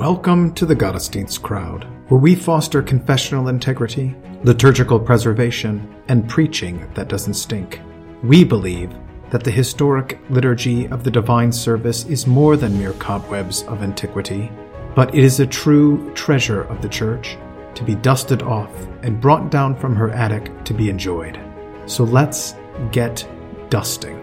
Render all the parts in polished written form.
Welcome to the Gottesdienst crowd, where we foster confessional integrity, liturgical preservation, and preaching that doesn't stink. We believe that the historic liturgy of the divine service is more than mere cobwebs of antiquity, but it is a true treasure of the Church, to be dusted off and brought down from her attic to be enjoyed. So let's get dusting.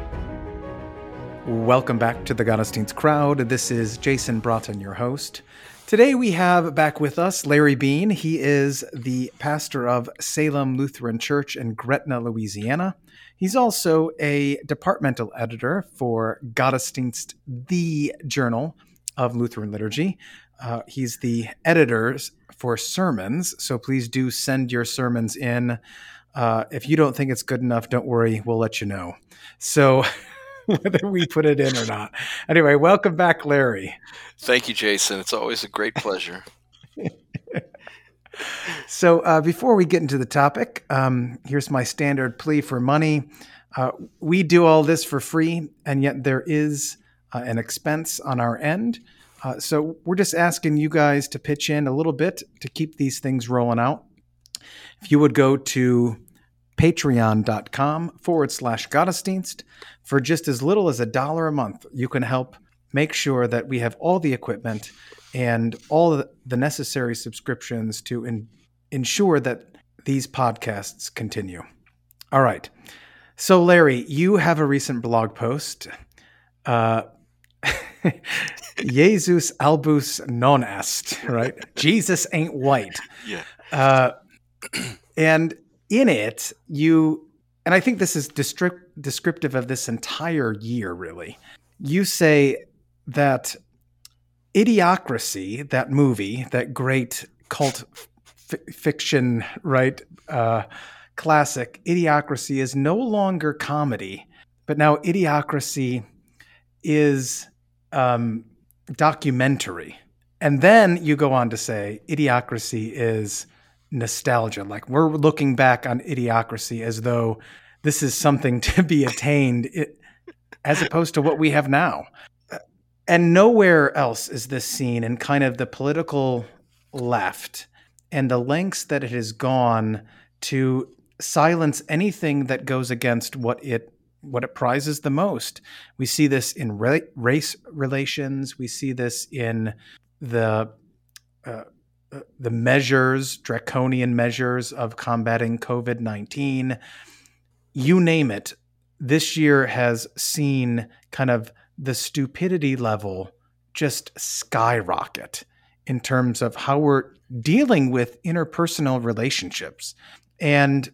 Welcome back to the Gottesdienst crowd. This is Jason Broughton, your host. Today we have back with us Larry Bean. He is the pastor of Salem Lutheran Church in Gretna, Louisiana. He's also a departmental editor for Gottesdienst, the Journal of Lutheran Liturgy. He's the editor for sermons, so please do send your sermons in. If you don't think it's good enough, don't worry, we'll let you know. So whether we put it in or not. Anyway, welcome back, Larry. Thank you, Jason. It's always a great pleasure. So before we get into the topic, here's my standard plea for money. We do all this for free, and yet there is an expense on our end. So we're just asking you guys to pitch in a little bit to keep these things rolling out. If you would go to patreon.com/Gottesdienst. For just as little as $1 a month, you can help make sure that we have all the equipment and all the necessary subscriptions to ensure that these podcasts continue. All right. So, Larry, you have a recent blog post. Jesus albus non est, right? Jesus ain't white. Yeah. And in it, and I think this is descriptive of this entire year, really. You say that Idiocracy, that movie, that great cult fiction, right, classic, Idiocracy is no longer comedy, but now Idiocracy is documentary. And then you go on to say Idiocracy is nostalgia. Like, we're looking back on Idiocracy as though this is something to be attained, as opposed to what we have now. And nowhere else is this seen in kind of the political left and the lengths that it has gone to silence anything that goes against what it prizes the most. We see this in race relations. We see this in the measures, draconian measures of combating COVID-19, you name it. This year has seen kind of the stupidity level just skyrocket in terms of how we're dealing with interpersonal relationships. And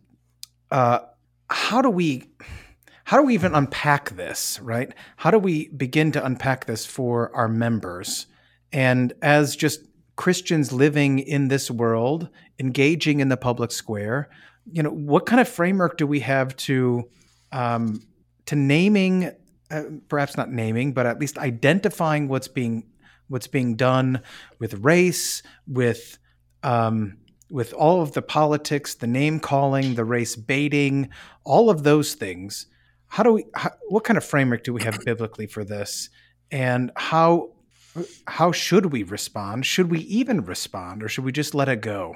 how do we even unpack this, right? How do we begin to unpack this for our members? And as just Christians living in this world, engaging in the public square, what kind of framework do we have to naming, perhaps not naming, but at least identifying what's being done with race, with all of the politics, the name calling, the race baiting, all of those things? What kind of framework do we have biblically for this, and how should we respond? Should we even respond, or should we just let it go?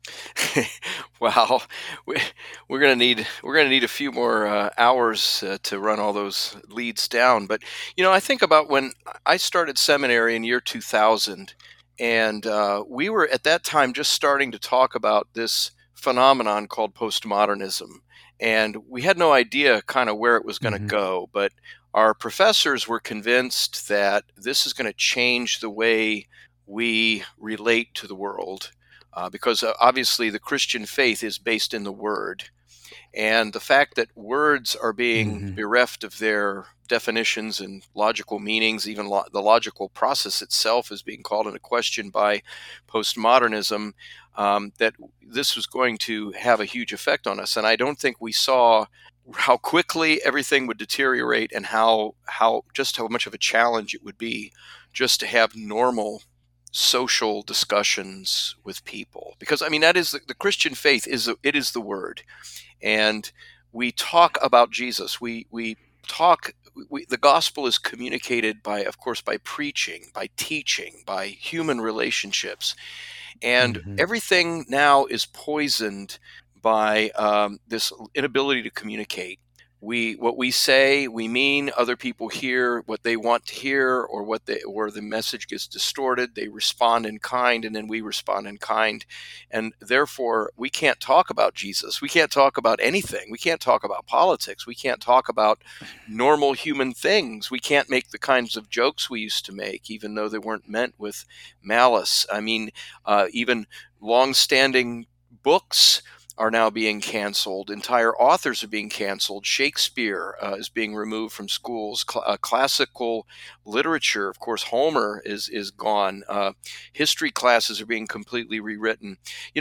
Wow, we're gonna need a few more hours to run all those leads down. But I think about when I started seminary in year 2000, and we were at that time just starting to talk about this phenomenon called postmodernism, and we had no idea kind of where it was going to go, but our professors were convinced that this is going to change the way we relate to the world, because obviously the Christian faith is based in the Word. And the fact that words are being bereft of their definitions and logical meanings, even the logical process itself is being called into question by postmodernism, that this was going to have a huge effect on us. And I don't think we saw how quickly everything would deteriorate, and how much of a challenge it would be just to have normal social discussions with people. Because that is the Christian faith it is the Word, and we talk about Jesus. We talk the gospel is communicated by, of course, by preaching, by teaching, by human relationships, and Hmm. everything now is poisoned by this inability to communicate. What we say, we mean. Other people hear what they want to hear, or the message gets distorted. They respond in kind, and then we respond in kind, and therefore we can't talk about Jesus. We can't talk about anything. We can't talk about politics. We can't talk about normal human things. We can't make the kinds of jokes we used to make, even though they weren't meant with malice. I mean, even long-standing books are now being canceled. Entire authors are being canceled. Shakespeare is being removed from schools. Classical literature, of course, Homer is gone. History classes are being completely rewritten.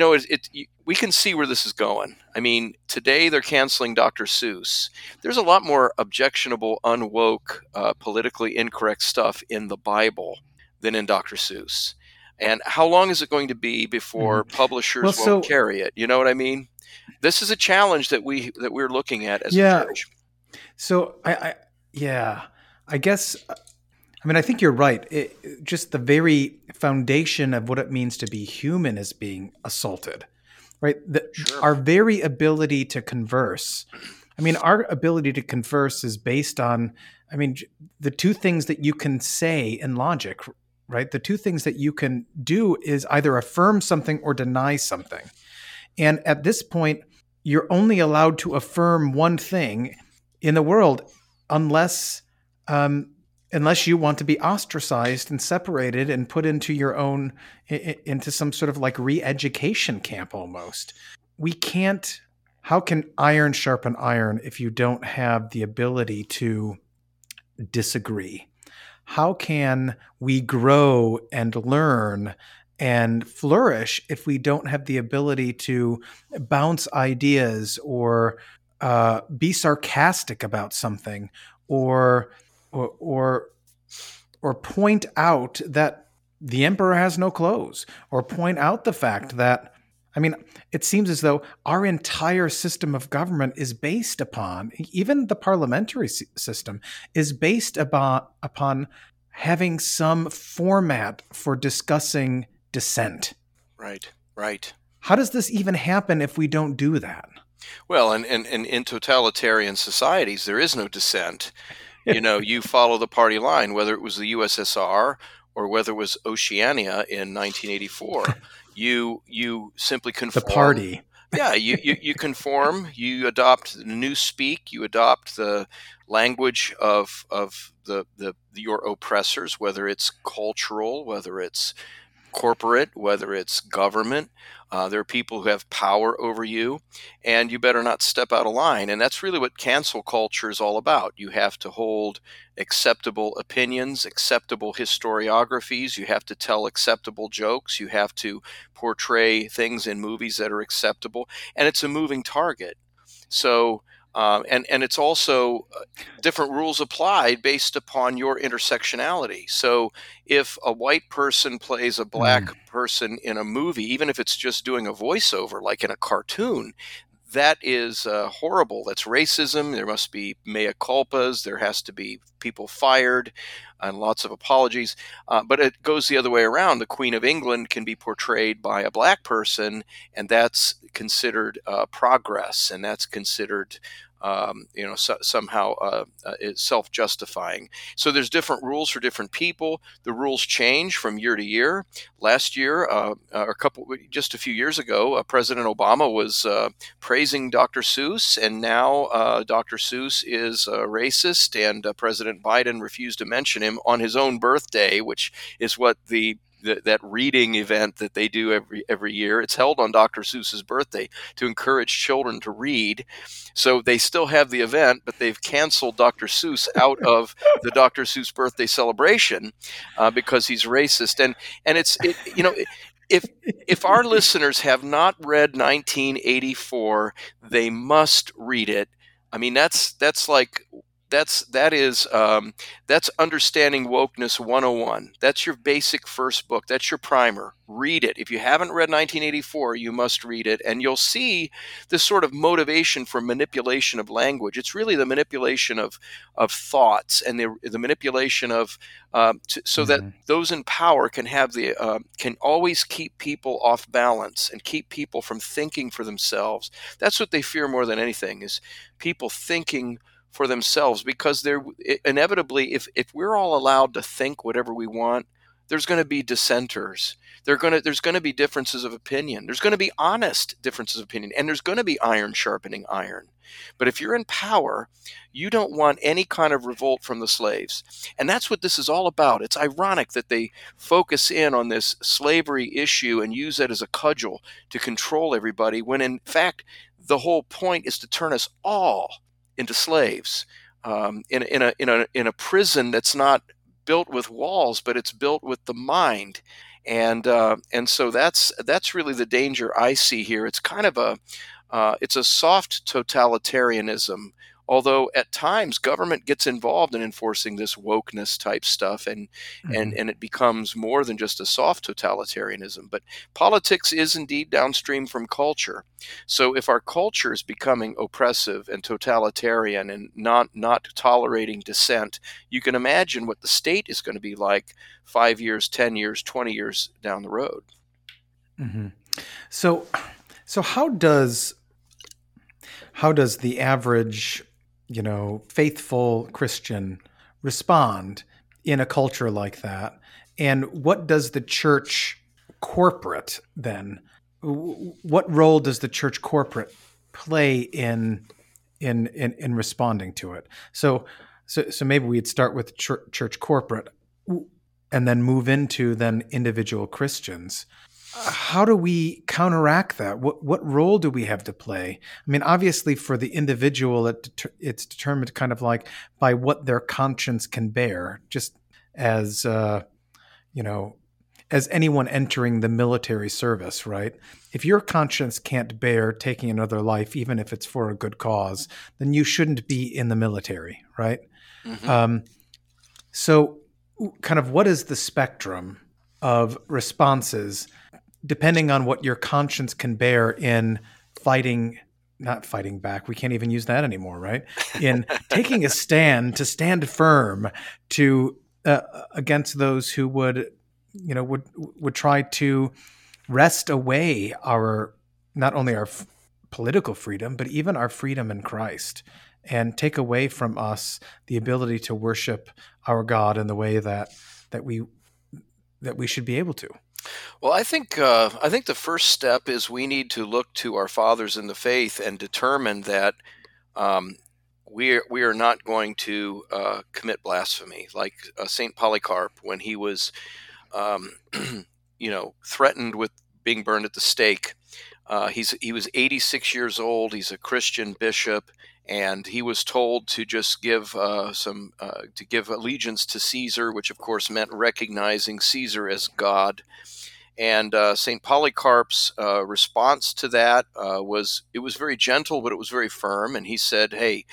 We can see where this is going. I mean, today they're canceling Dr. Seuss. There's a lot more objectionable, unwoke, politically incorrect stuff in the Bible than in Dr. Seuss. And how long is it going to be Hmm. before Well, publishers won't so carry it? You know what I mean? This is a challenge that we're looking at as a yeah, church. so yeah, I guess. I mean, I think you're right. Just the very foundation of what it means to be human is being assaulted, right? Sure. Our very ability to converse. I mean, our ability to converse is based on, I mean, the two things that you can say in logic, right? The two things that you can do is either affirm something or deny something. And at this point, you're only allowed to affirm one thing in the world unless um, unless you want to be ostracized and separated and put into your own into some sort of like re-education camp almost. We can't. How can iron sharpen iron if you don't have the ability to disagree? How can we grow and learn and flourish if we don't have the ability to bounce ideas or be sarcastic about something or or or or point out that the emperor has no clothes or point out the fact that I mean, it seems as though our entire system of government is based upon, even the parliamentary system, is based upon having some format for discussing dissent. Right. Right. How does this even happen if we don't do that? Well, and in totalitarian societies, there is no dissent. You follow the party line, whether it was the USSR or whether it was Oceania in 1984. You simply The conform. party. Yeah, you conform. You adopt the newspeak. You adopt the language of your oppressors, whether it's cultural, whether it's corporate, whether it's government. There are people who have power over you, and you better not step out of line. And that's really what cancel culture is all about. You have to hold acceptable opinions, acceptable historiographies. You have to tell acceptable jokes. You have to portray things in movies that are acceptable. And it's a moving target. So, and it's also different rules applied based upon your intersectionality. So if a white person plays a black Mm. person in a movie, even if it's just doing a voiceover, like in a cartoon, that is horrible. That's racism. There must be mea culpas. There has to be people fired and lots of apologies. But it goes the other way around. The Queen of England can be portrayed by a black person, and that's considered progress, and that's considered somehow it's self-justifying. So there's different rules for different people. The rules change from year to year. Last year, just a few years ago, President Obama was praising Dr. Seuss, and now Dr. Seuss is racist, and President Biden refused to mention him on his own birthday, which is what that reading event that they do every year. It's held on Dr. Seuss's birthday to encourage children to read. So they still have the event, but they've canceled Dr. Seuss out of the Dr. Seuss birthday celebration because he's racist. And if our listeners have not read 1984, they must read it. I mean, that's like that's understanding wokeness 101. That's your basic first book. That's your primer. Read it. If you haven't read 1984, you must read it, and you'll see this sort of motivation for manipulation of language. It's really the manipulation of thoughts, and the manipulation of so that Mm-hmm. those in power can have can always keep people off balance and keep people from thinking for themselves. That's what they fear more than anything, is people thinking for themselves, because they're inevitably, if we're all allowed to think whatever we want, there's going to be dissenters. There's going to be differences of opinion. There's going to be honest differences of opinion, and there's going to be iron sharpening iron. But if you're in power, you don't want any kind of revolt from the slaves. And that's what this is all about. It's ironic that they focus in on this slavery issue and use that as a cudgel to control everybody, when in fact the whole point is to turn us all into slaves, in a prison that's not built with walls, but it's built with the mind. And so that's really the danger I see here. It's kind of it's a soft totalitarianism, although at times government gets involved in enforcing this wokeness type stuff, and Mm-hmm. and it becomes more than just a soft totalitarianism. But politics is indeed downstream from culture. So if our culture is becoming oppressive and totalitarian and not tolerating dissent, you can imagine what the state is going to be like 5 years, 10 years, 20 years down the road. Mm-hmm. So, so how does the average, faithful Christian respond in a culture like that? And what does the church corporate then? What role does the church corporate play in responding to it? So maybe we'd start with church corporate, and then move into then individual Christians. How do we counteract that? What role do we have to play? I mean, obviously, for the individual, it's determined kind of like by what their conscience can bear, just as you know, as anyone entering the military service, right? If your conscience can't bear taking another life, even if it's for a good cause, then you shouldn't be in the military, right? Hmm. Um, so, kind of, what is the spectrum of responses depending on what your conscience can bear in fighting, not fighting back, we can't even use that anymore, right? In taking a stand, to stand firm, to against those who would try to wrest away our, not only our political freedom, but even our freedom in Christ, and take away from us the ability to worship our God in the way that we should be able to. Well, I think the first step is we need to look to our fathers in the faith and determine that um, we are not going to commit blasphemy, like Saint Polycarp, when he was um, threatened with being burned at the stake. He was 86 years old. He's a Christian bishop, and he was told to just to give allegiance to Caesar, which of course meant recognizing Caesar as God. And St. Polycarp's response to that was very gentle, but it was very firm. And he said, "Hey,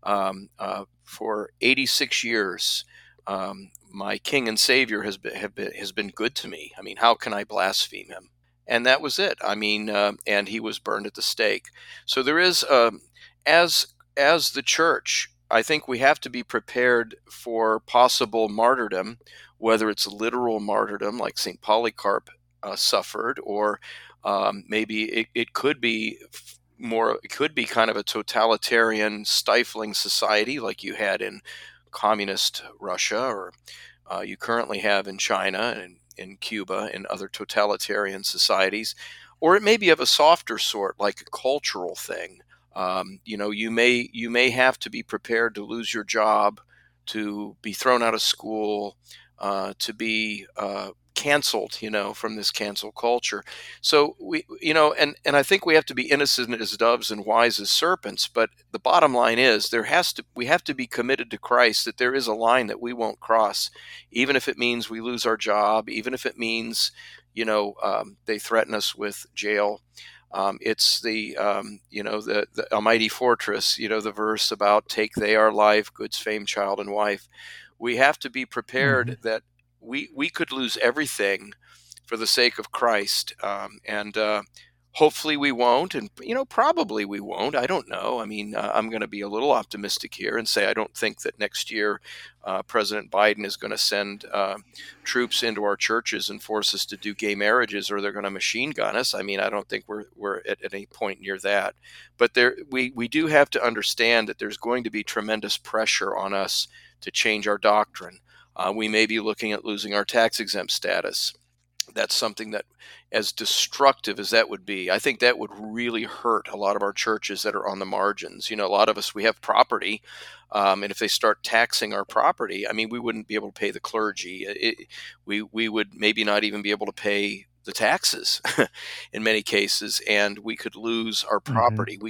for 86 years, my King and Savior has been good to me. I mean, how can I blaspheme him?" And that was it. I mean, and he was burned at the stake. So there is, as the church, I think we have to be prepared for possible martyrdom, whether it's literal martyrdom like St. Polycarp suffered, or maybe it could be more. It could be kind of a totalitarian, stifling society like you had in communist Russia, or you currently have in China and in Cuba and other totalitarian societies. Or it may be of a softer sort, like a cultural thing. You may have to be prepared to lose your job, to be thrown out of school, to be canceled, from this cancel culture. So and I think we have to be innocent as doves and wise as serpents. But the bottom line is, we have to be committed to Christ, that there is a line that we won't cross, even if it means we lose our job, even if it means, they threaten us with jail. It's the Almighty Fortress, the verse about take they our life, goods, fame, child, and wife. We have to be Mhm. prepared that we could lose everything for the sake of Christ. And hopefully we won't. And, probably we won't. I don't know. I mean, I'm going to be a little optimistic here and say I don't think that next year President Biden is going to send troops into our churches and force us to do gay marriages, or they're going to machine gun us. I mean, I don't think we're at any point near that. But we do have to understand that there's going to be tremendous pressure on us to change our doctrine. We may be looking at losing our tax exempt status. That's something that, as destructive as that would be, I think that would really hurt a lot of our churches that are on the margins. A lot of us, we have property. And if they start taxing our property, I mean, we wouldn't be able to pay the clergy. We would maybe not even be able to pay the taxes in many cases, and we could lose our Mhm. property.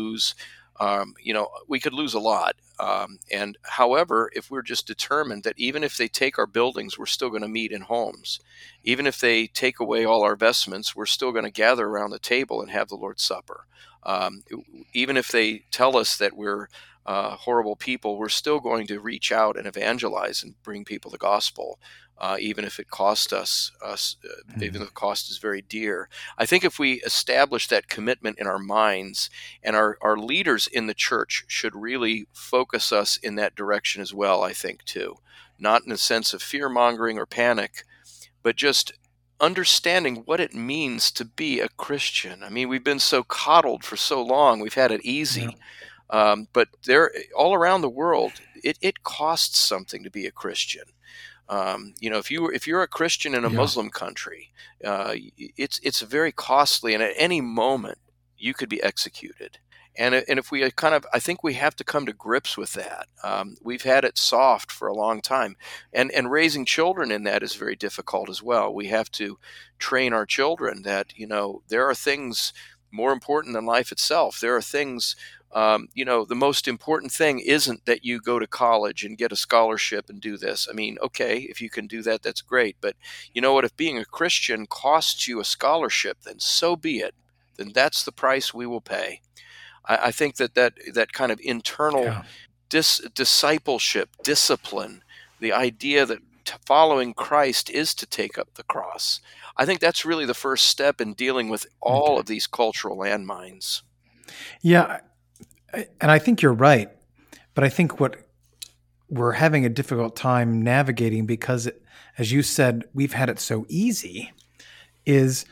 We could lose a lot. And however, if we're just determined that even if they take our buildings, we're still going to meet in homes. Even if they take away all our vestments, we're still going to gather around the table and have the Lord's Supper. Even if they tell us that we're horrible people, we're still going to reach out and evangelize and bring people the gospel, even if it costs us, even Mhm. though the cost is very dear. I think if we establish that commitment in our minds, and our leaders in the church should really focus us in that direction as well, I think, too. Not in a sense of fear mongering or panic, but just understanding what it means to be a Christian. I mean, we've been so coddled for so long, we've had it Yeah. easy. But there, all around the world, it costs something to be a Christian. If you're a Christian in a Yeah. Muslim country, it's very costly, and at any moment you could be executed. And if we I think we have to come to grips with that. We've had it soft for a long time, and raising children in that is very difficult as well. We have to train our children that there are things more important than life itself. There are things the most important thing isn't that you go to college and get a scholarship and do this. I mean, okay, if you can do that, that's great. But you know what? If being a Christian costs you a scholarship, then so be it. Then that's the price we will pay. I think that kind of internal Yeah. discipleship, discipline, the idea that following Christ is to take up the cross. I think that's really the first step in dealing with all Okay. of these cultural landmines. Yeah, and I think you're right, but I think what we're having a difficult time navigating because, as you said, we've had it so easy. Is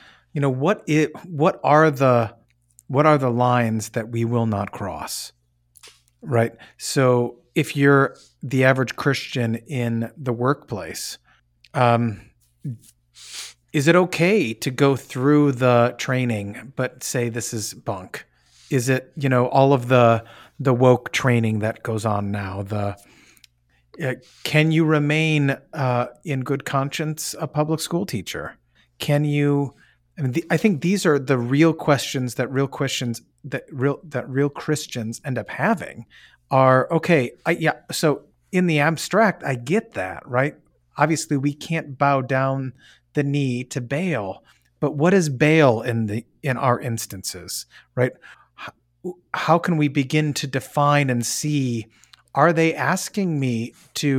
what are the lines that we will not cross, right? So if you're the average Christian in the workplace, um, is it okay to go through the training but say this is bunk? Is it all of the woke training that goes on now? Can you remain in good conscience a public school teacher? Can you? I mean, I think these are the real questions that real Christians end up having. Are okay. Yeah. So in the abstract, I get that, right? Obviously, we can't bow down the knee to Baal, but what is Baal in our instances, right? How can we begin to define and see, are they asking me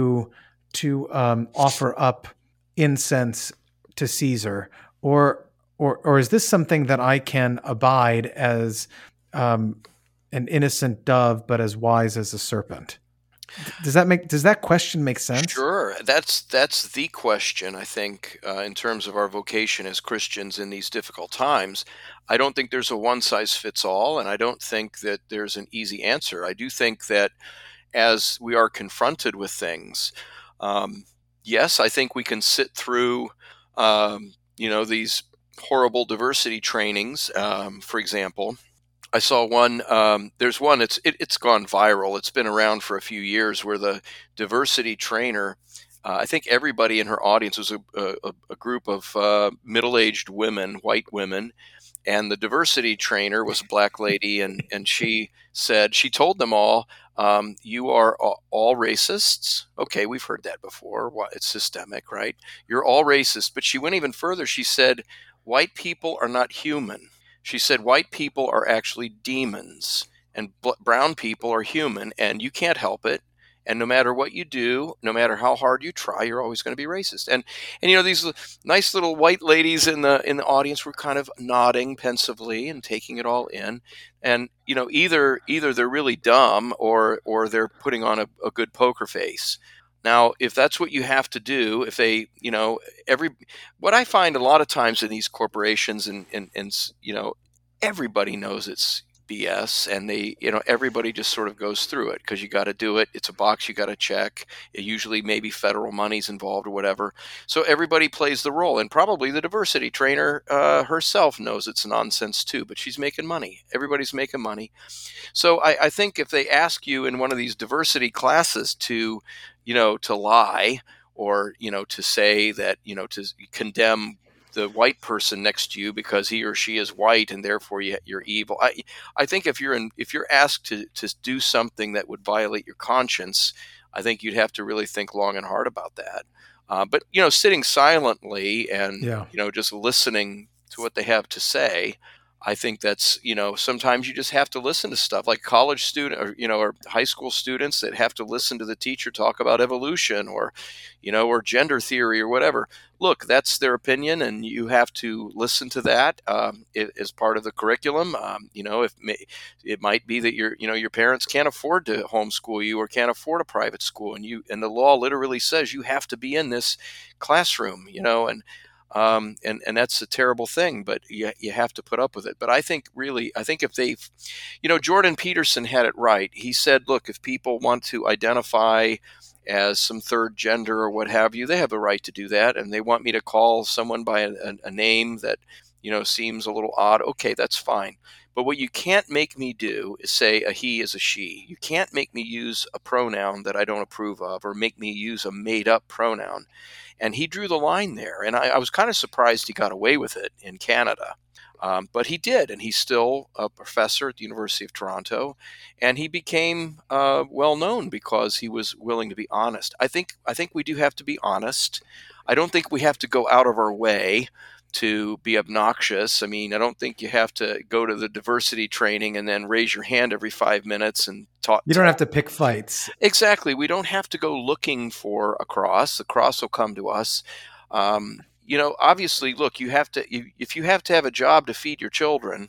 to offer up incense to Caesar, or or is this something that I can abide as um, an innocent dove but as wise as a serpent? Does that question make sense? Sure, that's the question, I think, in terms of our vocation as Christians in these difficult times. I don't think there's a one size fits all, and I don't think that there's an easy answer. I do think that as we are confronted with things, um, yes, I think we can sit through, these horrible diversity trainings, for example. I saw one. There's one. It's gone viral. It's been around for a few years. Where the diversity trainer, I think everybody in her audience was a group of middle-aged women, white women, and the diversity trainer was a black lady, and she told them all, "You are all racists." Okay, we've heard that before. It's systemic, right? You're all racist. But she went even further. She said, "White people are not human." She said white people are actually demons and brown people are human, and you can't help it. And no matter what you do, no matter how hard you try, you're always going to be racist. And these nice little white ladies in the audience were kind of nodding pensively and taking it all in. And either they're really dumb or they're putting on a good poker face. Now, if that's what you have to do, if they, what I find a lot of times in these corporations and everybody knows it's BS, and everybody just sort of goes through it because you got to do it. It's a box you got to check. Usually maybe federal money's involved or whatever. So everybody plays the role, and probably the diversity trainer herself knows it's nonsense too, but she's making money. Everybody's making money. So I think if they ask you in one of these diversity classes to lie, or, to say that, to condemn the white person next to you because he or she is white and therefore you're evil. I think if you're asked to do something that would violate your conscience, I think you'd have to really think long and hard about that. But sitting silently and just listening to what they have to say, I think that's, sometimes you just have to listen to stuff like college student or high school students that have to listen to the teacher talk about evolution or gender theory or whatever. Look, that's their opinion, and you have to listen to that as part of the curriculum. If it might be that your parents can't afford to homeschool you or can't afford a private school, and the law literally says you have to be in this classroom, and that's a terrible thing, but you have to put up with it. But I think if they've, Jordan Peterson had it right. He said, look, if people want to identify as some third gender or what have you, they have the right to do that. And they want me to call someone by a name that, seems a little odd. Okay, that's fine. But what you can't make me do is say a he is a she. You can't make me use a pronoun that I don't approve of, or make me use a made up pronoun. And he drew the line there. And I was kind of surprised he got away with it in Canada. But he did, and he's still a professor at the University of Toronto, and he became well known because he was willing to be honest. I think we do have to be honest. I don't think we have to go out of our way to be obnoxious. I mean, I don't think you have to go to the diversity training and then raise your hand every 5 minutes and talk. You don't have to pick fights. Exactly. We don't have to go looking for a cross. The cross will come to us. Obviously, look, if you have to have a job to feed your children,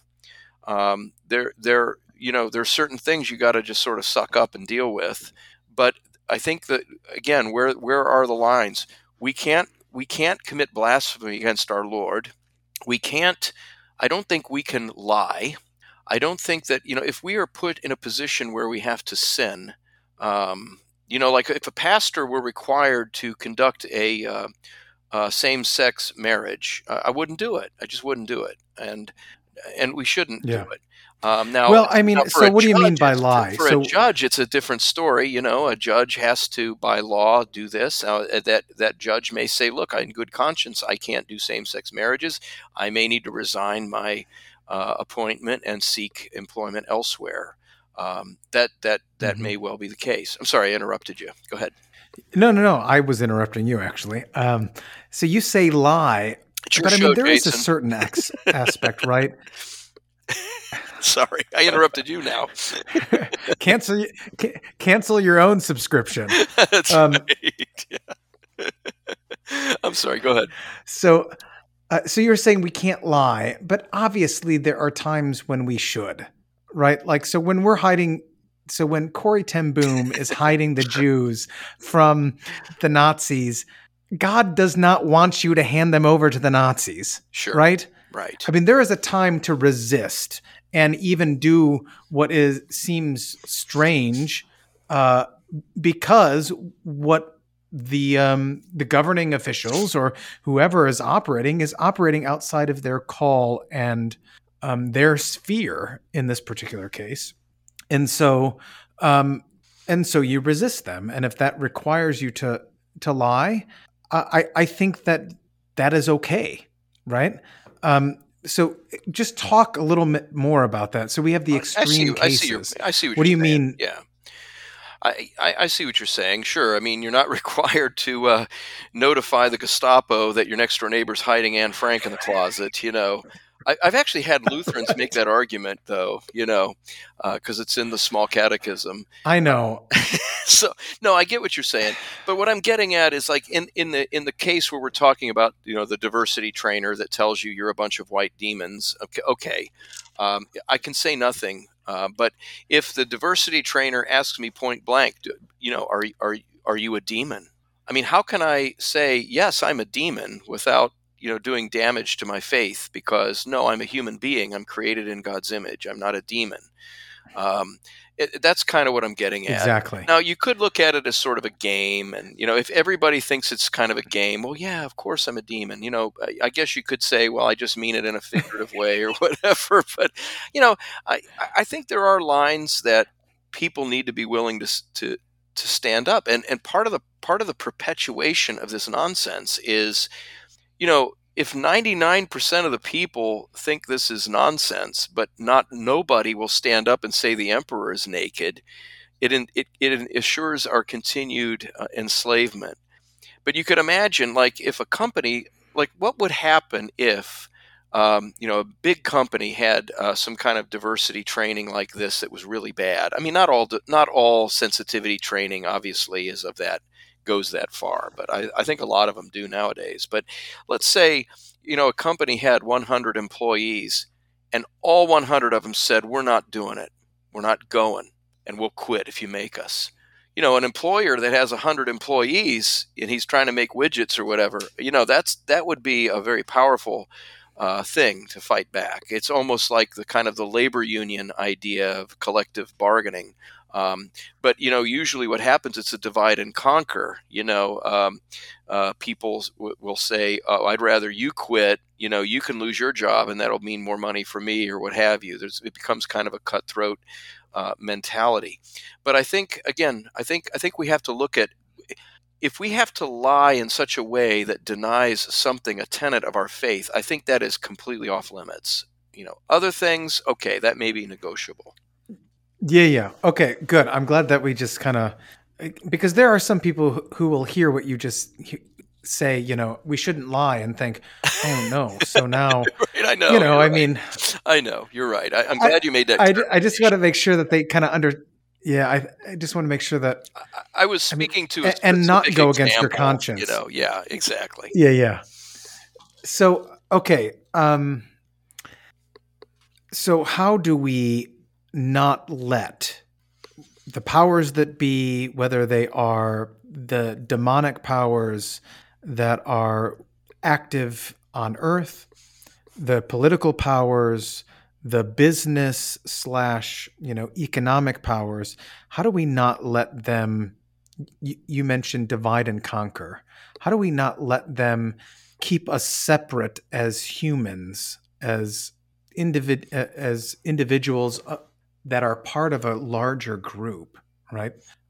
there's certain things you got to just sort of suck up and deal with. But I think that, again, where are the lines? We can't commit blasphemy against our Lord. I don't think we can lie. I don't think that, if we are put in a position where we have to sin, like if a pastor were required to conduct a same-sex marriage, I wouldn't do it. I just wouldn't do it, and we shouldn't do it. Now, well, I mean, so what do you mean by lie? For a judge, it's a different story. A judge has to, by law, do this. Now, that judge may say, "Look, in good conscience, I can't do same-sex marriages. I may need to resign my appointment and seek employment elsewhere." That may well be the case. I'm sorry, I interrupted you. Go ahead. No. I was interrupting you, actually. So you say lie, but I mean, there is a certain aspect, right? Sorry, I interrupted you now. Cancel your own subscription. That's right. Yeah. I'm sorry. Go ahead. So you're saying we can't lie, but obviously there are times when we should, right? Like, so when Corey ten Boom is hiding the Jews from the Nazis, God does not want you to hand them over to the Nazis. Sure. Right? Right. I mean, there is a time to resist and even do what seems strange, because what the governing officials or whoever is operating outside of their call and their sphere in this particular case. And so you resist them. And if that requires you to lie, I think that is okay. Right. So just talk a little bit more about that. So we have the extreme cases. I see what do you mean? Yeah. I see what you're saying. Sure. I mean, you're not required to notify the Gestapo that your next door neighbor's hiding Anne Frank in the closet, I've actually had Lutherans make that argument, though, because it's in the Small Catechism. I know. So no, I get what you're saying, but what I'm getting at is like in the case where we're talking about the diversity trainer that tells you you're a bunch of white demons. Okay, I can say nothing, but if the diversity trainer asks me point blank, are you a demon? I mean, how can I say yes, I'm a demon without doing damage to my faith? Because no, I'm a human being. I'm created in God's image. I'm not a demon. Um, that's kind of what I'm getting at. Exactly. Now, you could look at it as sort of a game, and if everybody thinks it's kind of a game, well, yeah, of course I'm a demon. I guess you could say, well, I just mean it in a figurative way or whatever. But I think there are lines that people need to be willing to stand up, and part of the perpetuation of this nonsense is, if 99% of the people think this is nonsense, but nobody will stand up and say the emperor is naked, it assures our continued enslavement. But you could imagine, like, if a company, like, what would happen if, a big company had some kind of diversity training like this that was really bad. I mean, not all sensitivity training, obviously, goes that far, but I think a lot of them do nowadays. But let's say, a company had 100 employees, and all 100 of them said, "We're not doing it. We're not going, and we'll quit if you make us." An employer that has 100 employees and he's trying to make widgets or whatever, that would be a very powerful thing to fight back. It's almost like the labor union idea of collective bargaining. But usually what happens, it's a divide and conquer. People will say, "Oh, I'd rather you quit. You can lose your job, and that'll mean more money for me," or what have you. It becomes kind of a cutthroat mentality. But I think we have to look at, if we have to lie in such a way that denies something, a tenet of our faith, I think that is completely off limits. Other things, okay, that may be negotiable. Yeah. Okay, good. I'm glad that we just kind of, because there are some people who will hear what you just say, we shouldn't lie, and think, oh no. So now, right, I know. I right. mean, I know, you're right. I'm glad you made that. I just want to make sure that they kind of I just want to make sure that I was speaking to and not go against your conscience. Yeah, exactly. Yeah. So, okay. So how do we not let the powers that be, whether they are the demonic powers that are active on Earth, the political powers, the business / economic powers, how do we not let them, you mentioned divide and conquer, how do we not let them keep us separate as humans, as individuals that are part of a larger group, right?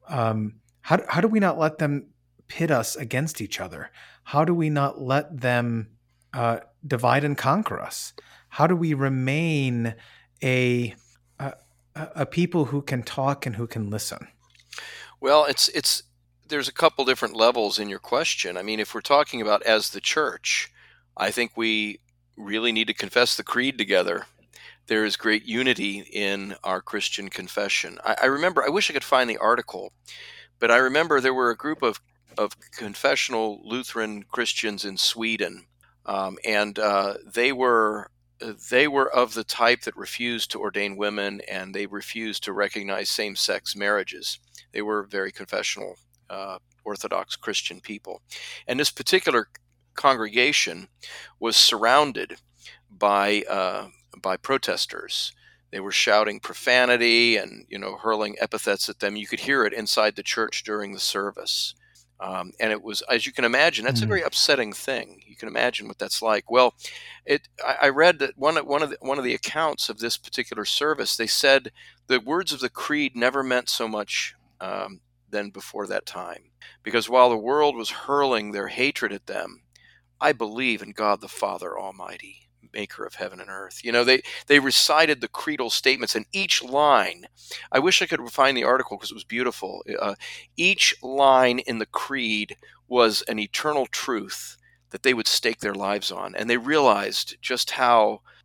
How do we not let them pit us against each other? How do we not let them divide and conquer us? How do we remain a people who can talk and who can listen? Well, there's a couple different levels in your question. I mean, if we're talking about as the church, I think we really need to confess the creed together. There is great unity in our Christian confession. I remember, I wish I could find the article, but I remember there were a group of confessional Lutheran Christians in Sweden, and they were of the type that refused to ordain women, and they refused to recognize same-sex marriages. They were very confessional, Orthodox Christian people. And this particular congregation was surrounded by protesters. They were shouting profanity and hurling epithets at them. You could hear it inside the church during the service, and it was, as you can imagine, that's a very upsetting thing. You can imagine what that's like. Well, I read that one of the accounts of this particular service, they said the words of the creed never meant so much than before that time, because while the world was hurling their hatred at them, I believe in God the Father Almighty, maker of heaven and earth. They recited the creedal statements, and each line, I wish I could find the article because it was beautiful. Each line in the creed was an eternal truth that they would stake their lives on. And they realized just how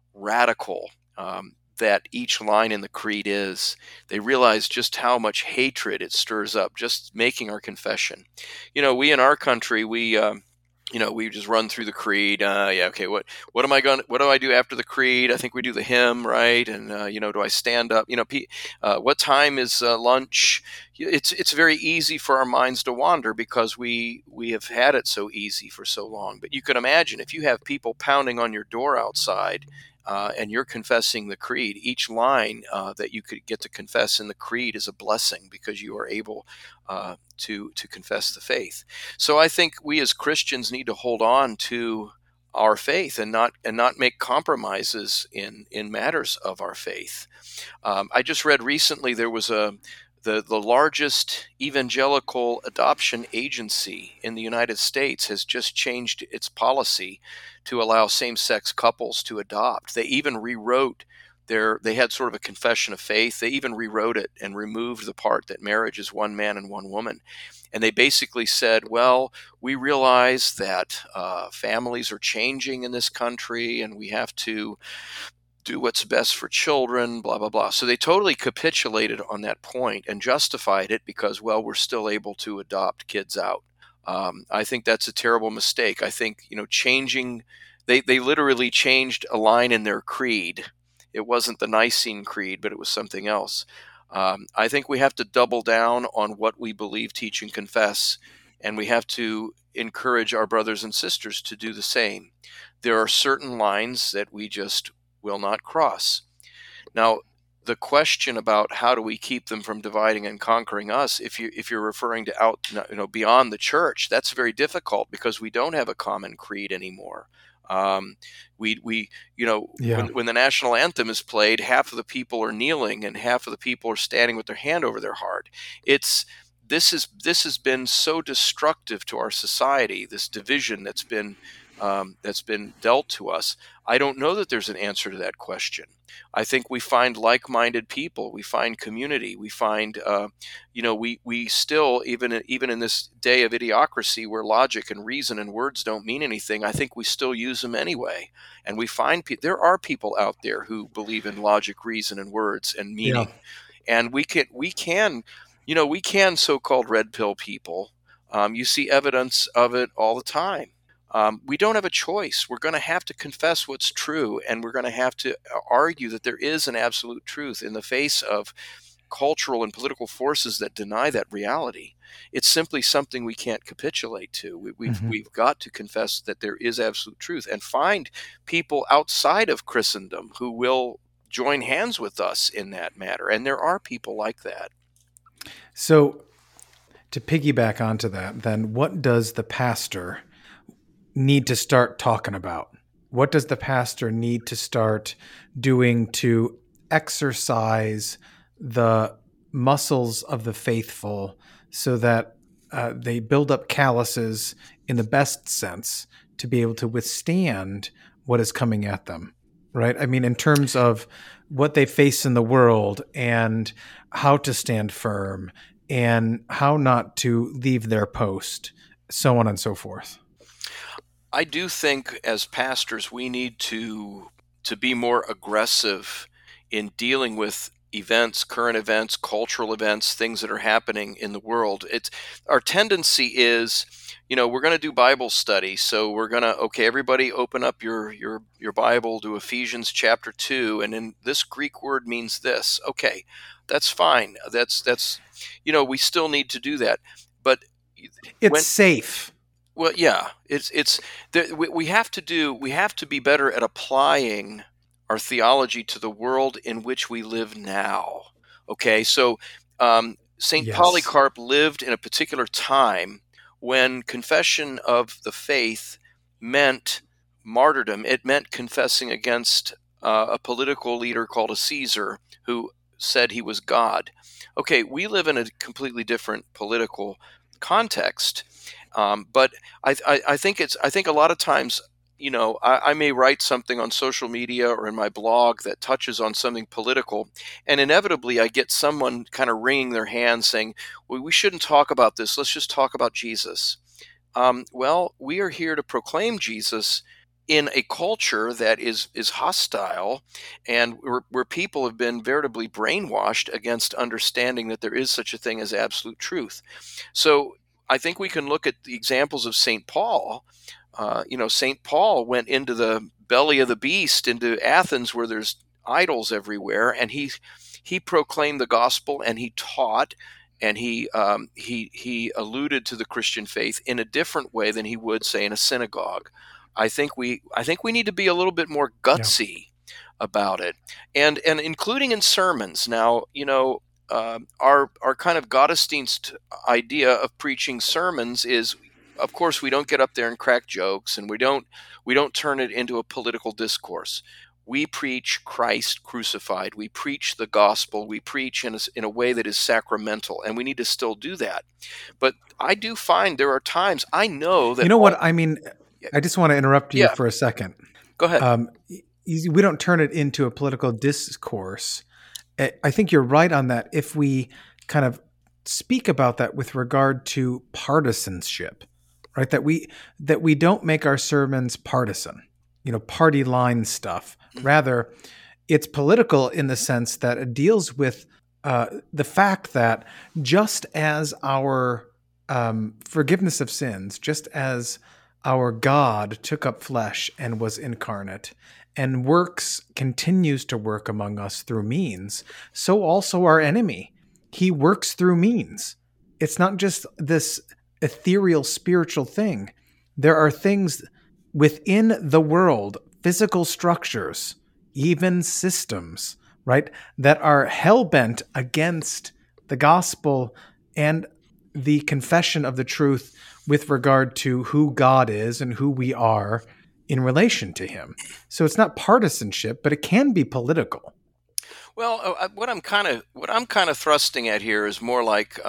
radical that each line in the creed is. They realize just how much hatred it stirs up just making our confession. We in our country, we just run through the creed. Yeah, okay. What do I do after the creed? I think we do the hymn, right? And do I stand up? What time is lunch? It's very easy for our minds to wander because we have had it so easy for so long. But you can imagine if you have people pounding on your door outside. And you're confessing the creed. Each line that you could get to confess in the creed is a blessing because you are able to confess the faith. So I think we as Christians need to hold on to our faith and not make compromises in matters of our faith. I just read recently there was the largest evangelical adoption agency in the United States has just changed its policy to allow same-sex couples to adopt. They even rewrote they had sort of a confession of faith. They even rewrote it and removed the part that marriage is one man and one woman. And they basically said, well, we realize that families are changing in this country and we have to do what's best for children, blah, blah, blah. So they totally capitulated on that point and justified it because, well, we're still able to adopt kids out. I think that's a terrible mistake. I think, they literally changed a line in their creed. It wasn't the Nicene Creed, but it was something else. I think we have to double down on what we believe, teach, and confess, and we have to encourage our brothers and sisters to do the same. There are certain lines that we just will not cross. Now, the question about how do we keep them from dividing and conquering us, if you're referring to out, beyond the church, that's very difficult because we don't have a common creed anymore. Yeah. When the national anthem is played, half of the people are kneeling and half of the people are standing with their hand over their heart. This has been so destructive to our society. This division that's been dealt to us. I don't know that there's an answer to that question. I think we find like-minded people. We find community. We find, we still, even in this day of idiocracy where logic and reason and words don't mean anything, I think we still use them anyway. And we find there are people out there who believe in logic, reason, and words and meaning. Yeah. And we can so-called red pill people. You see evidence of it all the time. We don't have a choice. We're going to have to confess what's true, and we're going to have to argue that there is an absolute truth in the face of cultural and political forces that deny that reality. It's simply something we can't capitulate to. We've got to confess that there is absolute truth and find people outside of Christendom who will join hands with us in that matter. And there are people like that. So to piggyback onto that, then what does the pastor need to start talking about? What does the pastor need to start doing to exercise the muscles of the faithful so that they build up calluses in the best sense to be able to withstand what is coming at them, right? I mean, in terms of what they face in the world and how to stand firm and how not to leave their post, so on and so forth. I do think as pastors we need to be more aggressive in dealing with events, current events, cultural events, things that are happening in the world. Our tendency is, we're going to do Bible study, so we're going to, okay, everybody open up your Bible to Ephesians chapter 2, and then this Greek word means this. Okay, that's fine. That's we still need to do that, but it's safe. Well, yeah, we have to be better at applying our theology to the world in which we live now. Okay, so St. Yes. Polycarp lived in a particular time when confession of the faith meant martyrdom. It meant confessing against a political leader called a Caesar who said he was God. Okay, we live in a completely different political context. But I think a lot of times, I may write something on social media or in my blog that touches on something political, and inevitably I get someone kind of wringing their hands saying, well, we shouldn't talk about this. Let's just talk about Jesus. Well, we are here to proclaim Jesus in a culture that is hostile, and where people have been veritably brainwashed against understanding that there is such a thing as absolute truth. So I think we can look at the examples of St. Paul. St. Paul went into the belly of the beast, into Athens, where there's idols everywhere, and he proclaimed the gospel, and he taught, and he alluded to the Christian faith in a different way than he would, say, in a synagogue. I think we need to be a little bit more Yeah. gutsy about it, and including in sermons. Now, our kind of Gottesdienst idea of preaching sermons is, of course, we don't get up there and crack jokes, and we don't turn it into a political discourse. We preach Christ crucified. We preach the gospel. We preach in a way that is sacramental, and we need to still do that. But I do find there are times I know that You know what I mean? yeah, I just want to interrupt you yeah, for a second. go ahead. We don't turn it into a political discourse. I think you're right on that. If we kind of speak about that with regard to partisanship, right? That we don't make our sermons partisan, party line stuff. Rather, it's political in the sense that it deals with the fact that just as our forgiveness of sins, just as our God took up flesh and was incarnate, and continues to work among us through means, so also our enemy. He works through means. It's not just this ethereal spiritual thing. There are things within the world, physical structures, even systems, right, that are hell bent against the gospel and the confession of the truth with regard to who God is and who we are in relation to him. So it's not partisanship, but it can be political. Well, what I'm kind of thrusting at here is more like,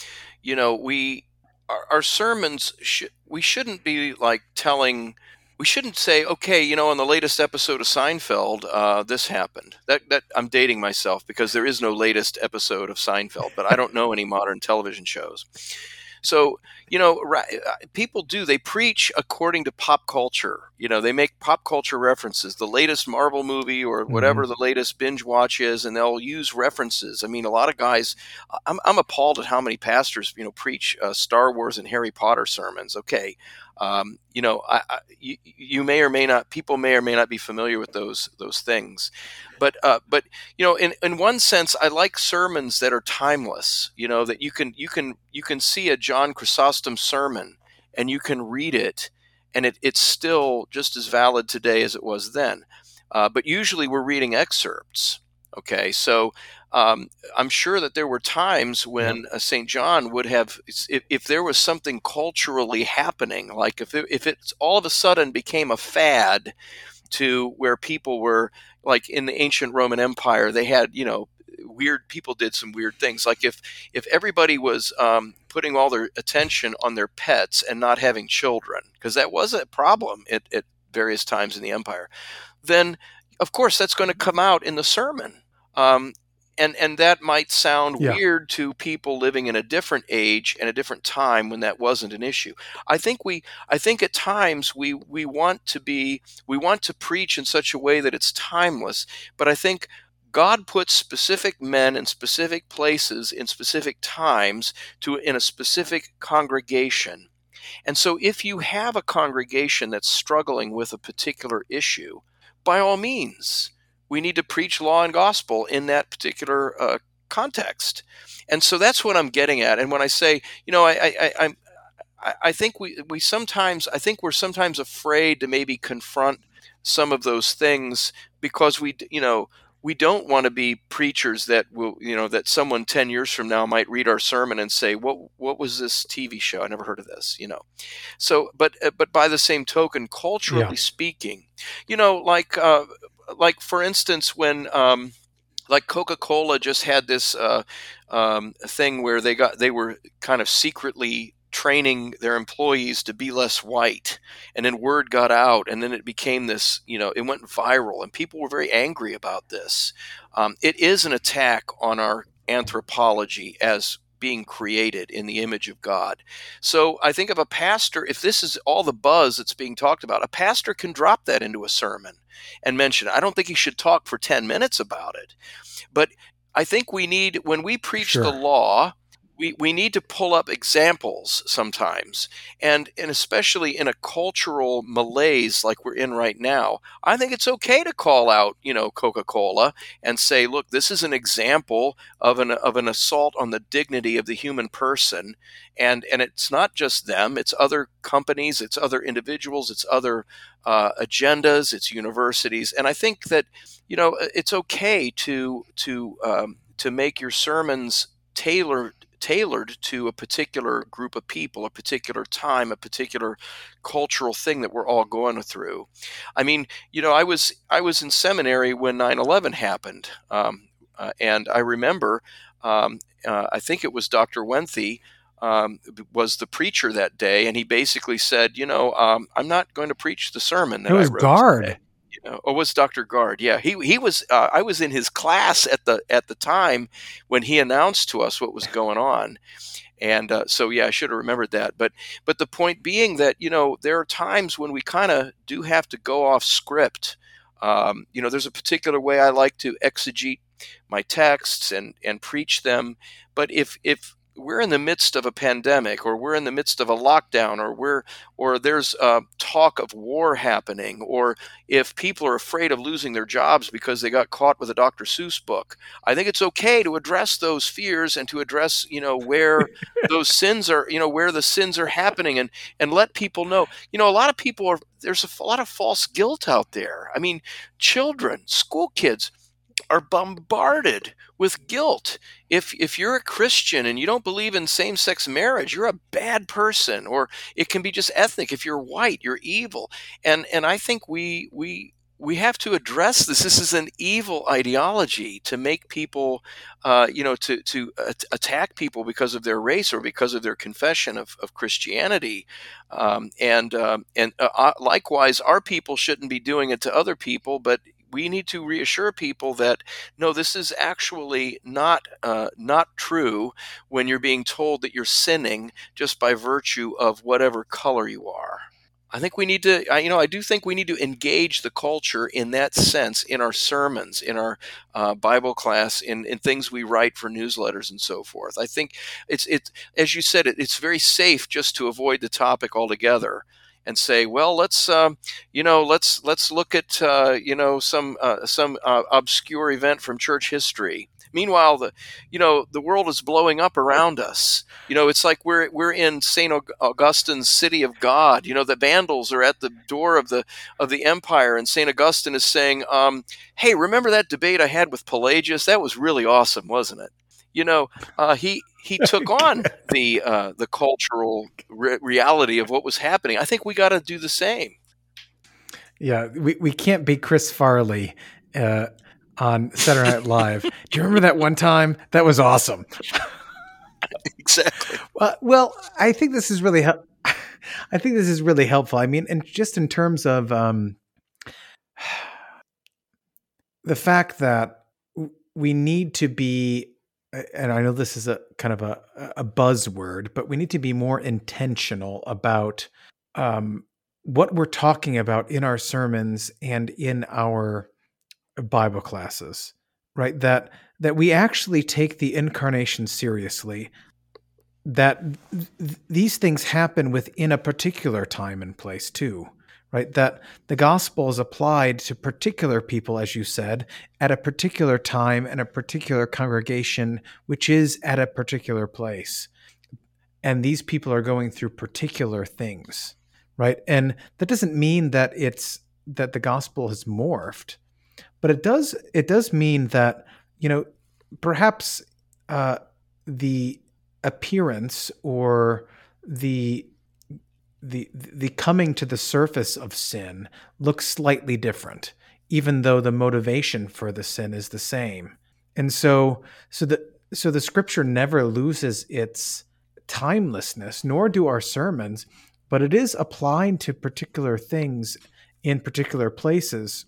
we our sermons we shouldn't be like telling. We shouldn't say, okay, on the latest episode of Seinfeld, this happened. That I'm dating myself because there is no latest episode of Seinfeld, but I don't know any modern television shows. So, people they preach according to pop culture. They make pop culture references, the latest Marvel movie or Mm-hmm. whatever the latest binge watch is, and they'll use references. I mean, a lot of guys, I'm appalled at how many pastors, preach Star Wars and Harry Potter sermons. Okay. You may or may not, people may or may not be familiar with those things, but in one sense, I like sermons that are timeless. That you can see a John Chrysostom sermon and you can read it, and it's still just as valid today as it was then. But usually we're reading excerpts. Okay, so I'm sure that there were times Yep. when St. John would have, if there was something culturally happening, like if it all of a sudden became a fad to where people were, like in the ancient Roman Empire, they had, weird people did some weird things. Like if everybody was putting all their attention on their pets and not having children, because that was a problem at various times in the empire, then of course that's going to come out in the sermon. Um, and that might sound Yeah. weird to people living in a different age and a different time when that wasn't an issue. I think at times we want to preach in such a way that it's timeless, but I think God puts specific men in specific places in specific times in a specific congregation. And so if you have a congregation that's struggling with a particular issue, by all means, we need to preach law and gospel in that particular context. And so that's what I'm getting at. And when I say, I think we're sometimes afraid to maybe confront some of those things because we don't want to be preachers that will, that someone 10 years from now might read our sermon and say, what was this TV show? I never heard of this. So, but by the same token, Yeah. culturally speaking, like for instance, when like Coca-Cola just had this thing where they were kind of secretly training their employees to be less white, and then word got out, and then it became this, it went viral, and people were very angry about this. It is an attack on our anthropology as being created in the image of God. So I think of a pastor, if this is all the buzz that's being talked about, a pastor can drop that into a sermon and mention it. I don't think he should talk for 10 minutes about it. But I think we need, when we preach the Sure. law, we need to pull up examples sometimes. And especially in a cultural malaise like we're in right now, I think it's okay to call out, Coca-Cola and say, look, this is an example of an assault on the dignity of the human person. And it's not just them, it's other companies, it's other individuals, it's other agendas, it's universities. And I think that, it's okay to make your sermons tailored to a particular group of people, a particular time, a particular cultural thing that we're all going through. I mean, I was in seminary when 9/11 happened, and I remember, I think it was Dr. Wenthe. Was the preacher that day, and he basically said, I'm not going to preach the sermon It that I was wrote today. Guard. Or was Dr. Guard? Yeah, he was. I was in his class at the time when he announced to us what was going on, and so yeah, I should have remembered that. But the point being that there are times when we kind of do have to go off script. There's a particular way I like to exegete my texts and preach them, but if we're in the midst of a pandemic, or we're in the midst of a lockdown, or there's talk of war happening, or if people are afraid of losing their jobs because they got caught with a Dr. Seuss book, I think it's okay to address those fears and to address where those sins are, where the sins are happening, and let people know. A lot of people there's a lot of false guilt out there. I mean, children, school kids are bombarded with guilt. If you're a Christian and you don't believe in same-sex marriage, you're a bad person. Or it can be just ethnic. If you're white, you're evil. And I think we have to address this. This is an evil ideology to make people, to attack people because of their race or because of their confession of Christianity. Likewise, our people shouldn't be doing it to other people, but we need to reassure people that no, this is actually not true when you're being told that you're sinning just by virtue of whatever color you are. I think we need to, I do think we need to engage the culture in that sense in our sermons, in our Bible class, in things we write for newsletters and so forth. I think it's as you said, it's very safe just to avoid the topic altogether and say, well, let's look at some obscure event from church history. Meanwhile, the world is blowing up around us. It's like we're in St. Augustine's city of God. The Vandals are at the door of the empire, and St. Augustine is saying, "Hey, remember that debate I had with Pelagius? That was really awesome, wasn't it?" He took on the cultural reality of what was happening. I think we got to do the same. Yeah, we can't be Chris Farley on Saturday Night Live. Do you remember that one time? That was awesome. Exactly. Well, I think this is really I think this is really helpful. I mean, and just in terms of the fact that we need to be, and I know this is a kind of a buzzword, but we need to be more intentional about what we're talking about in our sermons and in our Bible classes, right? That we actually take the incarnation seriously, that these things happen within a particular time and place too, right? That the gospel is applied to particular people, as you said, at a particular time and a particular congregation, which is at a particular place. And these people are going through particular things, right? And that doesn't mean that that the gospel has morphed, but it does mean that, perhaps the appearance or the coming to the surface of sin looks slightly different, even though the motivation for the sin is the same. And so the scripture never loses its timelessness, nor do our sermons, but it is applied to particular things in particular places.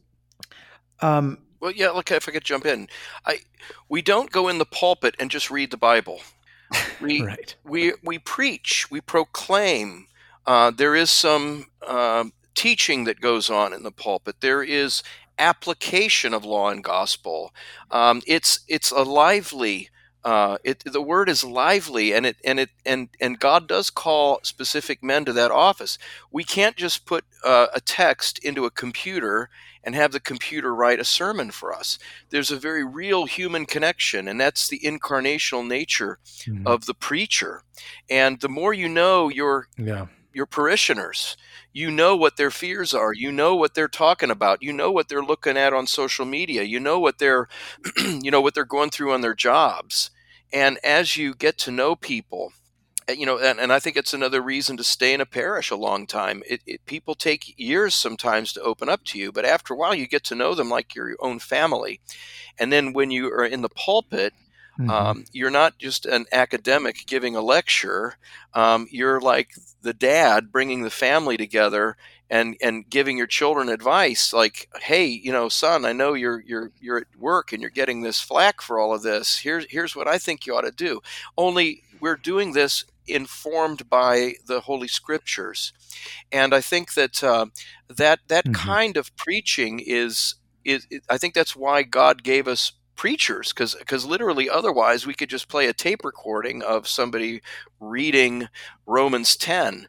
Well, yeah, look, if I could jump in. We don't go in the pulpit and just read the Bible. We Right. we preach, we proclaim. There is some teaching that goes on in the pulpit. There is application of law and gospel. It's a lively. The word is lively, and God does call specific men to that office. We can't just put a text into a computer and have the computer write a sermon for us. There's a very real human connection, and that's the incarnational nature Mhm. of the preacher. And the more you know Yeah. your parishioners, you know what their fears are, you know what they're talking about, you know what they're looking at on social media, you know what they're what they're going through on their jobs. And as you get to know people, and I think it's another reason to stay in a parish a long time. People take years sometimes to open up to you, but after a while you get to know them like your own family. And then when you are in the pulpit, Mhm. you're not just an academic giving a lecture. You're like the dad bringing the family together and giving your children advice, like, "Hey, son, I know you're at work and you're getting this flack for all of this. Here's what I think you ought to do." Only we're doing this informed by the Holy Scriptures, and I think that that Mhm. kind of preaching is I think that's why God gave us preachers, because literally otherwise we could just play a tape recording of somebody reading Romans 10,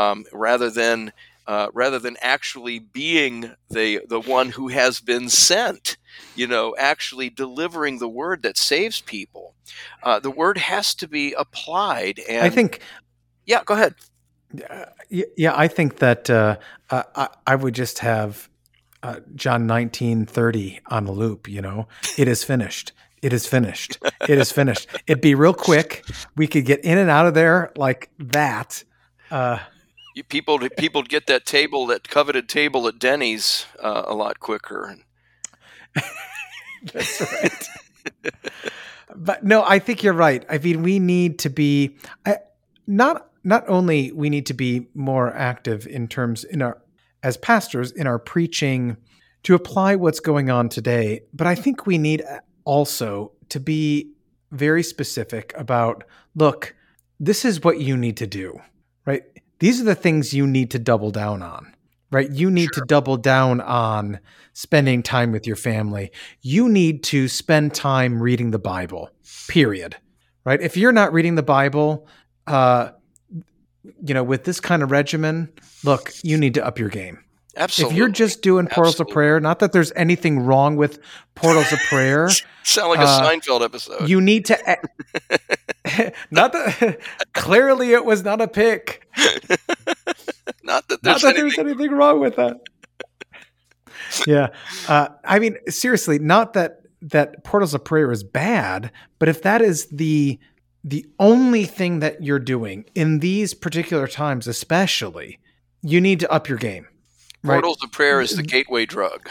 rather than actually being the one who has been sent, actually delivering the word that saves people. The word has to be applied, I and think yeah, go ahead. yeah, I think that I would just have John 19:30 on the loop, It is finished. It is finished. It is finished. It'd be real quick. We could get in and out of there like that. Uh, People get that coveted table at Denny's a lot quicker. that's right. But no, I think you're right. I mean, we need to be not only we need to be more active in terms in our as pastors in our preaching to apply what's going on today, but I think we need also to be very specific about, look, this is what you need to do, right? These are the things you need to double down on, right? You need to Sure. double down on spending time with your family. You need to spend time reading the Bible, period. Right? If you're not reading the Bible, uh, with this kind of regimen, look, you need to up your game. If you're Absolutely. just doing portals of Absolutely. prayer, not that there's anything wrong with portals of prayer, Sound like a uh, Seinfeld episode. you need to. Not that clearly it was not a pick. Not that Not there's that there's anything. anything wrong with that. Yeah. I mean, seriously, not that portals of prayer is bad, but if that is the only thing that you're doing in these particular times, especially, you need to up your game, right? Portals of prayer is the gateway drug.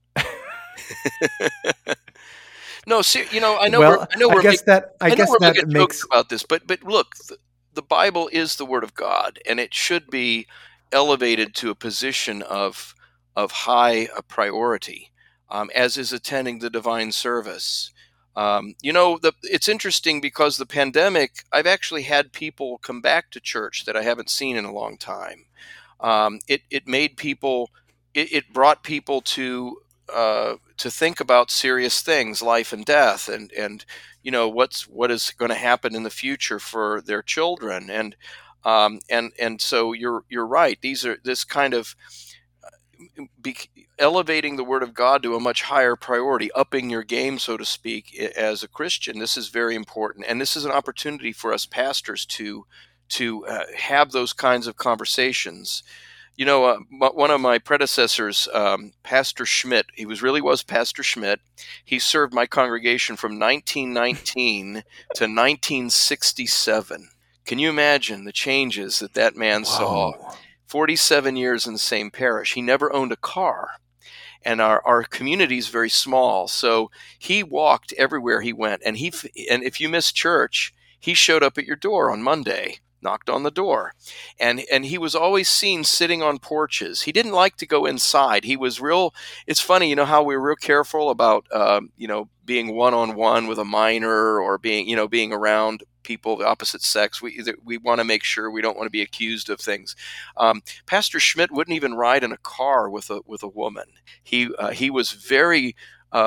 No, see, Well, we're making I I know guess we're making that jokes makes about this, but look, the Bible is the Word of God, and it should be elevated to a position of high priority, as is attending the divine service. It's interesting because the pandemic, I've actually had people come back to church that I haven't seen in a long time. It made people, it brought people to think about serious things, life and death, and what is going to happen in the future for their children, and so you're right. This kind of be, elevating the Word of God to a much higher priority, upping your game, so to speak, as a Christian. This is very important, and this is an opportunity for us pastors to have those kinds of conversations. One of my predecessors, Pastor Schmidt, was Pastor Schmidt. He served my congregation from 1919 to 1967. Can you imagine the changes that man saw? whoa. 47 years in the same parish. He never owned a car. And our community is very small. So he walked everywhere he went. And if you missed church, he showed up at your door on Monday. knocked on the door. And he was always seen sitting on porches. He didn't like to go inside. He was real. It's funny, how we were real careful about, being one-on-one with a minor, or being around people of the opposite sex. We want to make sure we don't want to be accused of things. Pastor Schmidt wouldn't even ride in a car with a woman. He was very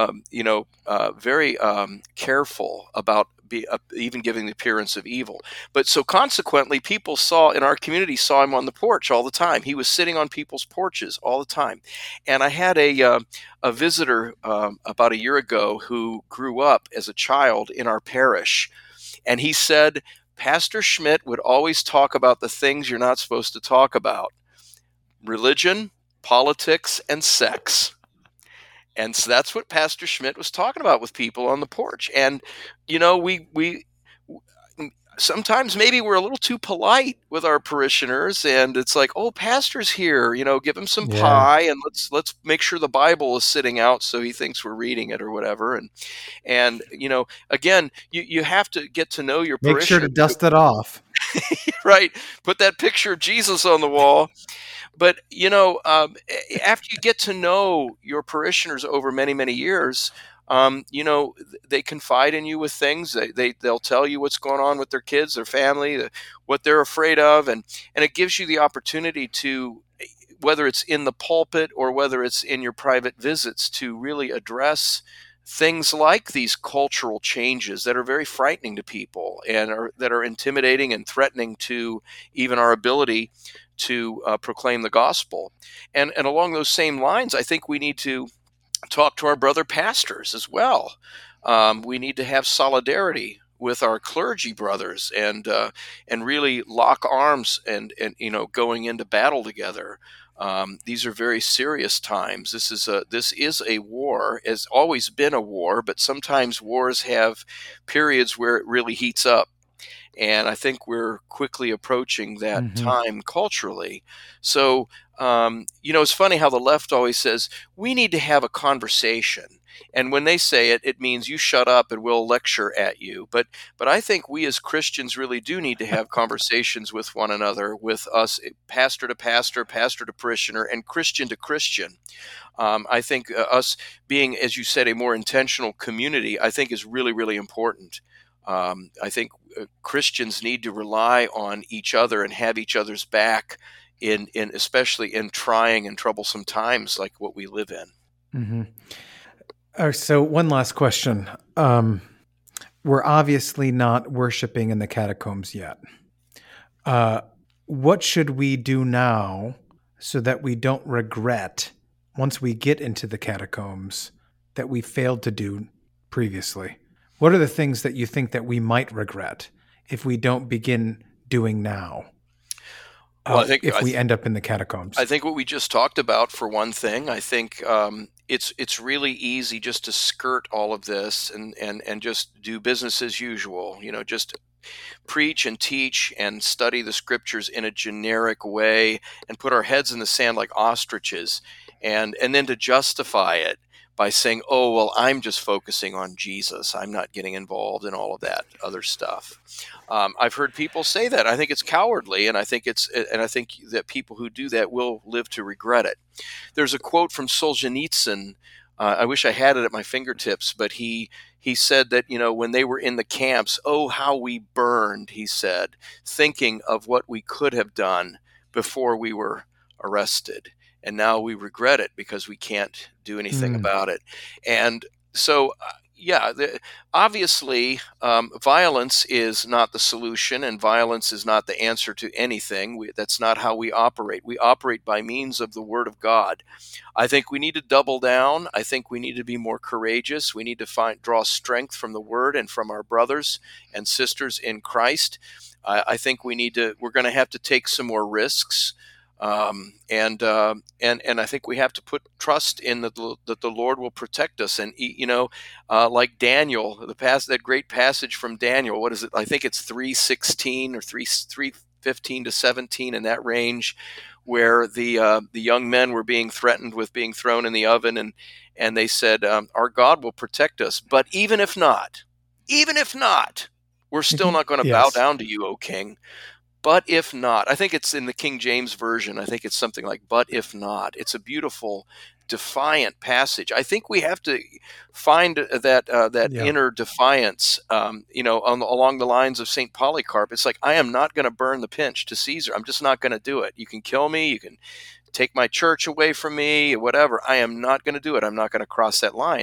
very careful about even giving the appearance of evil. But so consequently, people in our community saw him on the porch all the time. He was sitting on people's porches all the time. And I had a visitor about a year ago who grew up as a child in our parish, and he said Pastor Schmidt would always talk about the things you're not supposed to talk about: religion, politics, and sex. And so that's what Pastor Schmidt was talking about with people on the porch. And, we sometimes maybe we're a little too polite with our parishioners, and it's like, oh, pastor's here, give him some pie, and let's make sure the Bible is sitting out so he thinks we're reading it or whatever. And again, you have to get to know your parishioners. Make sure to dust it off. Right. Put that picture of Jesus on the wall. But, after you get to know your parishioners over many, many years, they confide in you with things. They'll tell you what's going on with their kids, their family, what they're afraid of. And it gives you the opportunity to, whether it's in the pulpit or whether it's in your private visits, to really address things like these cultural changes that are very frightening to people and that are intimidating and threatening to even our ability to proclaim the gospel. And along those same lines, I think we need to talk to our brother pastors as well. We need to have solidarity with our clergy brothers and really lock arms and going into battle together. These are very serious times. This is a war. Has always been a war, but sometimes wars have periods where it really heats up. And I think we're quickly approaching that time culturally. So, it's funny how the left always says, we need to have a conversation. And when they say it, it means you shut up and we'll lecture at you. But I think we as Christians really do need to have conversations with one another, with us, pastor to pastor, pastor to parishioner, and Christian to Christian. I think us being, as you said, a more intentional community, I think is really, really important. I think Christians need to rely on each other and have each other's back in especially in trying and troublesome times like what we live in. Mm-hmm. So one last question. We're obviously not worshiping in the catacombs yet. What should we do now so that we don't regret, once we get into the catacombs, that we failed to do previously? What are the things that you think that we might regret if we don't begin doing now? Well, if we end up in the catacombs, I think what we just talked about, for one thing, I think it's really easy just to skirt all of this and just do business as usual. Just preach and teach and study the scriptures in a generic way and put our heads in the sand like ostriches, and then to justify it by saying, oh, well, I'm just focusing on Jesus. I'm not getting involved in all of that other stuff. I've heard people say that. I think it's cowardly, and I think that people who do that will live to regret it. There's a quote from Solzhenitsyn. I wish I had it at my fingertips, but he said that, when they were in the camps, oh, how we burned, he said, thinking of what we could have done before we were arrested. And now we regret it because we can't do anything about it. And so, obviously, violence is not the solution, and violence is not the answer to anything. That's not how we operate. We operate by means of the Word of God. I think we need to double down. I think we need to be more courageous. We need to draw strength from the Word and from our brothers and sisters in Christ. I think we're going to have to take some more risks. And I think we have to put trust in that the Lord will protect us. And like Daniel, that great passage from Daniel. What is it? I think it's 3:16 or 3:15 to 17 in that range, where the young men were being threatened with being thrown in the oven, and they said, "Our God will protect us, but even if not, we're still not going to bow down to you, O King." but if not. I think it's in the King James Version. I think it's something like, but if not. It's a beautiful, defiant passage. I think we have to find that Yeah. inner defiance, along the lines of St. Polycarp. It's like, I am not going to burn the pinch to Caesar. I'm just not going to do it. You can kill me. You can take my church away from me, whatever. I am not going to do it. I'm not going to cross that line.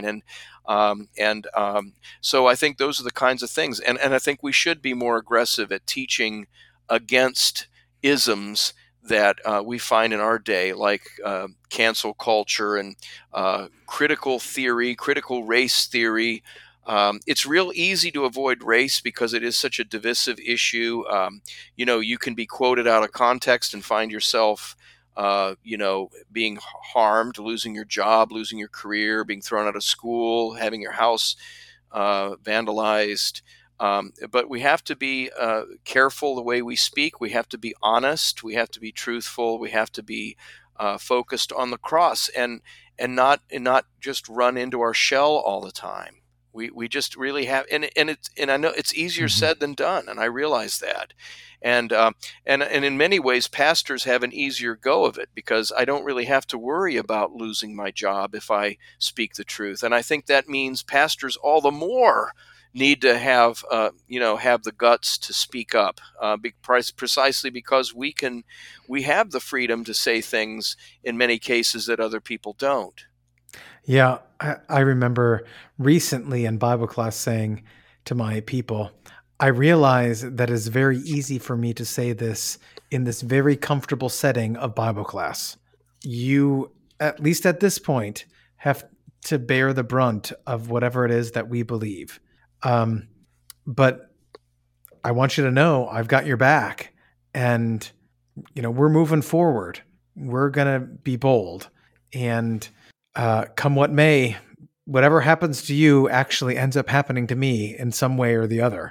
So I think those are the kinds of things. And I think we should be more aggressive at teaching against isms that we find in our day, like cancel culture and critical theory, critical race theory. It's real easy to avoid race because it is such a divisive issue. You can be quoted out of context and find yourself being harmed, losing your job, losing your career, being thrown out of school, having your house vandalized. But we have to be careful the way we speak. We have to be honest. We have to be truthful. We have to be focused on the cross and not just run into our shell all the time. We just really have, and I know it's easier Mm-hmm. said than done, and I realize that. And in many ways, pastors have an easier go of it because I don't really have to worry about losing my job if I speak the truth. And I think that means pastors all the more need to have the guts to speak up, precisely because we have the freedom to say things in many cases that other people don't. Yeah, I remember recently in Bible class saying to my people, I realize that it's very easy for me to say this in this very comfortable setting of Bible class. You, at least at this point, have to bear the brunt of whatever it is that we believe. But I want you to know I've got your back, and we're moving forward. We're gonna be bold, and come what may, whatever happens to you actually ends up happening to me in some way or the other.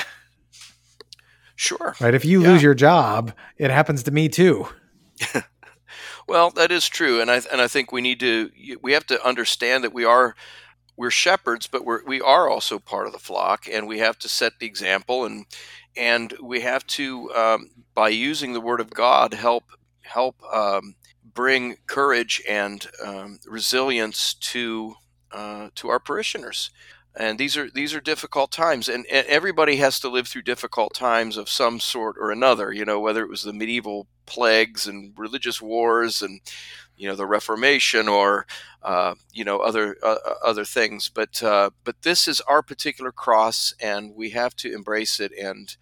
Sure. Right? If you lose your job, it happens to me too. Well, that is true, and I think we have to understand that we're shepherds, but we are also part of the flock, and we have to set the example, and we have to, by using the Word of God, help bring courage and resilience to our parishioners. And these are difficult times, and everybody has to live through difficult times of some sort or another. Whether it was the medieval plagues and religious wars, and the Reformation, or other things. But this is our particular cross, and we have to embrace it and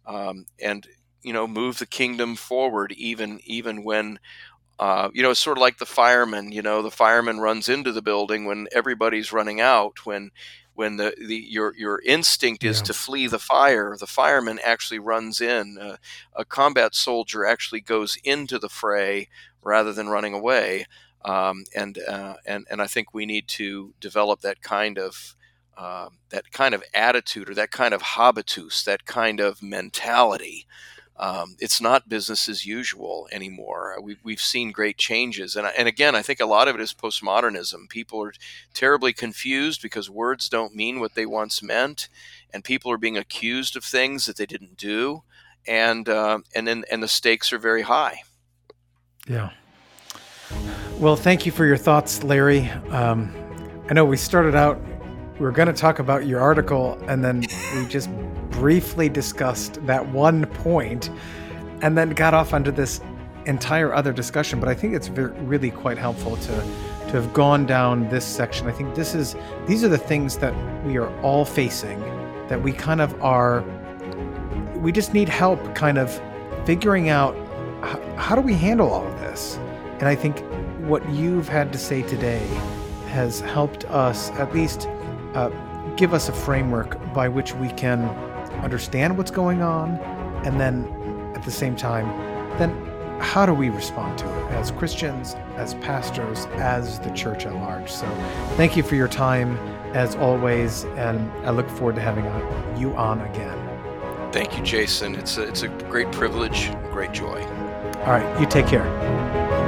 move the kingdom forward, even when. It's sort of like the fireman. The fireman runs into the building when everybody's running out. When your instinct is to flee the fire, the fireman actually runs in. A combat soldier actually goes into the fray rather than running away. And I think we need to develop that kind of attitude, or that kind of habitus, that kind of mentality. It's not business as usual anymore. We've seen great changes. And again, I think a lot of it is postmodernism. People are terribly confused because words don't mean what they once meant, and people are being accused of things that they didn't do. And the stakes are very high. Yeah. Well, thank you for your thoughts, Larry. I know we started out, we were going to talk about your article, and then we just briefly discussed that one point and then got off onto this entire other discussion. But I think it's really quite helpful to have gone down this section. I think these are the things that we are all facing, that we we just need help kind of figuring out how do we handle all of this. And I think what you've had to say today has helped us at least give us a framework by which we can understand what's going on, and then at the same time, then how do we respond to it as Christians, as pastors, as the church at large? So thank you for your time as always, and I look forward to having you on again. Thank you, Jason. It's a great privilege, great joy. All right, you take care.